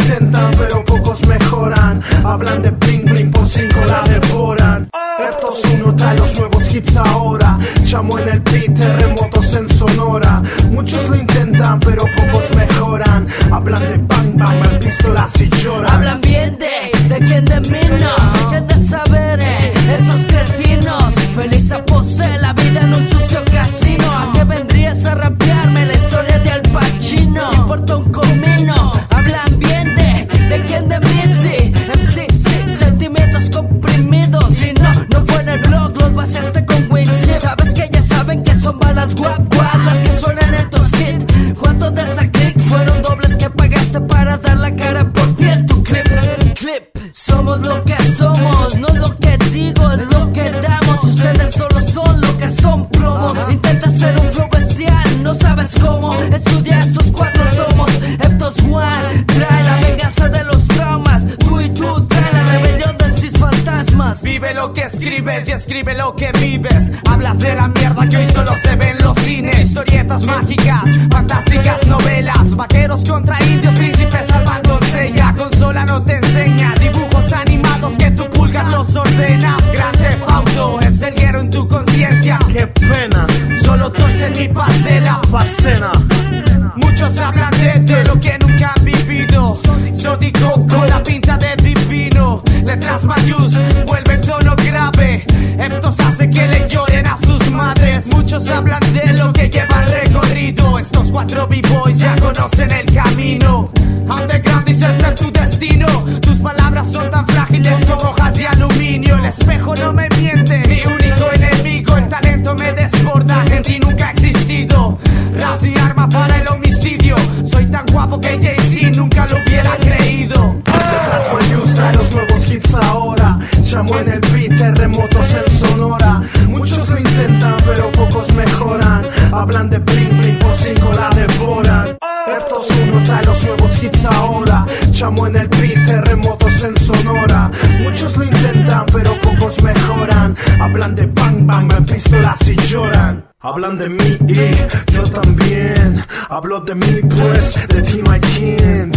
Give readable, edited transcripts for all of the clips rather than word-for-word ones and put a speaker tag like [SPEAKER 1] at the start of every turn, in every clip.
[SPEAKER 1] intentan, pero pocos mejoran. Hablan de bling bling, por 5 la devoran. Estos uno trae los nuevos hits ahora. Chamo en el beat, terremotos en Sonora. Muchos lo intentan, pero pocos mejoran. Hablan de bang bang, me pistolas y lloran.
[SPEAKER 2] Hablan bien de quién de mí no. ¿Quién de saber? Esos cretinos. Feliz a pose la vida en un sucio casino. ¿A qué vendrías a rapearme la historia de Al Pacino? Me importa un comino. Hablan bien de quién de mí, sí. MC, sí, sentimientos comprimidos. Si no fue en el blog, los vaciaste con Winzy. Sabes que ya saben que son balas guap guap las que suenan en tus hits. ¿Cuántos de esa click fueron dobles que pagaste para dar la cara por ti en tu clip? Somos lo que somos, no lo que digo, es lo que damos. Ustedes solo son lo que son promos. Intenta hacer un flow bestial, no sabes cómo. Estudia estos 4 tomos. Eptos One trae la venganza de los traumas. Tú y tú trae la rebelión del cis fantasmas.
[SPEAKER 3] Vive lo que escribes y escribe lo que vives. Hablas de la mierda que hoy solo se ve en los cines. Historietas mágicas, fantásticas novelas. Vaqueros contra indios, príncipes salvando ella. Consola no te enseña dibujos animados que tu pulgar los ordena. Grand Theft Auto es el hierro en tu conciencia.
[SPEAKER 1] Qué pena,
[SPEAKER 3] solo toys en mi parcela.
[SPEAKER 1] Pacena.
[SPEAKER 3] Muchos hablan de lo que nunca han vivido. Yo digo con la pinta de divino. Letras mayús, vuelve el tono grave. Estos hace que le lloren a sus madres. Muchos hablan de lo que llevan recorrido. Estos 4 b-boys ya conocen el camino. Underground dice ser tu destino. Tus palabras son tan frágiles como hojas de aluminio. El espejo no me miente, mi único enemigo. El talento me desborda, en ti nunca ha existido. Rap y arma para el homicidio. Soy tan guapo que Jay-Z nunca lo hubiera creído.
[SPEAKER 1] Letras mayúsculas, los nuevos hits ahora. Llamo en el beat, terremotos en Sonora. Muchos lo intentan, pero pocos mejoran. Hablan de bling bling, por 5 la devoran. Estos uno trae los nuevos hits ahora. Llamo en el beat, terremotos en Sonora. Muchos lo intentan, pero pocos mejoran. Hablan de bang bang, me pistolas y lloran. Hablan de mí y yo también. Hablo de mí pues, de ti my kin.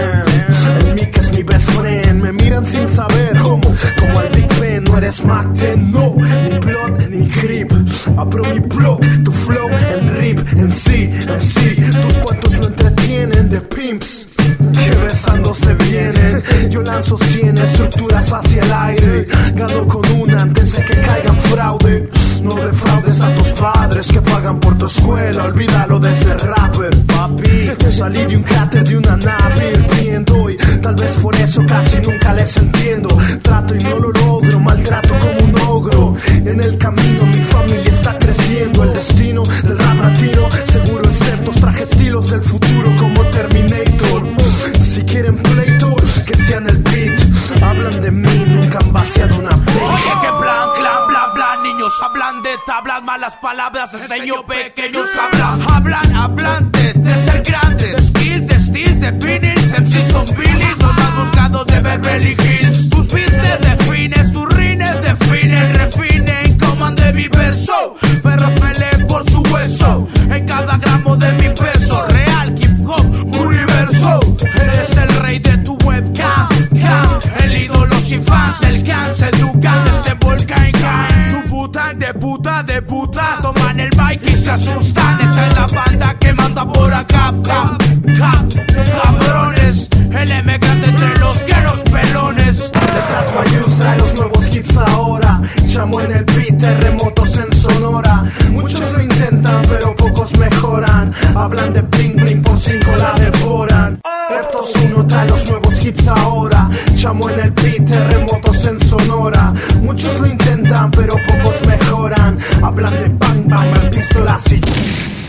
[SPEAKER 1] Damn, el mic es mi best friend. Me miran sin saber cómo, como el Big Ben. No eres Mac 10, no, ni Blood, ni Creep. Abro mi blog, tu flow en rip, en sí. Tus cuantos lo entretienen de pimps que besándose vienen. Yo lanzo 100 estructuras hacia el aire. Gano con una antes de que caigan fraude. No defraudes a tus padres que pagan por tu escuela. Olvídalo de ser rapper, papi. Salí de un cráter de una nave hirviendo y tal vez por eso casi nunca les entiendo. Trato y no lo logro, maltrato como un ogro. En el camino mi familia está creciendo. El destino del rap latino seguro es ciertos traje estilos del futuro como Terminator. Si quieren pleito, que sean el beat. Hablan de mí, nunca han vaciado una play.
[SPEAKER 3] Oye, que plan, clan, bla, bla. Niños hablan de tablas, malas palabras. Enseño pequeños hablan de ser grandes. De skills, de steals, de pinnings. MCs son Billys, los más buscados de Beverly Hills. Tus business defines, tus rines definen. Refinen, coman de mi verso. Perros peleen por su hueso. En cada gramo de mi peso. Real, hip hop, universo. Eres el rey de tu webcam. El ídolo sin fans, el can se educan desde volcán caen. Tu puta de puta, toman el mic y se asustan. Esta es la banda que manda por acá. Cabrones, el M grande entre los guerros pelones.
[SPEAKER 1] Letras mayúsculas, los nuevos hits ahora. Llamo en el beat, terremotos en Sonora. Muchos lo intentan, pero pocos mejoran. Hablan de bling bling, por 5 la devoran. Estos uno trae los nuevos hits ahora. Llamo en el beat, terremotos en Sonora. Muchos lo intentan, pero pocos mejoran. Hablan de bang bang, me pistolas y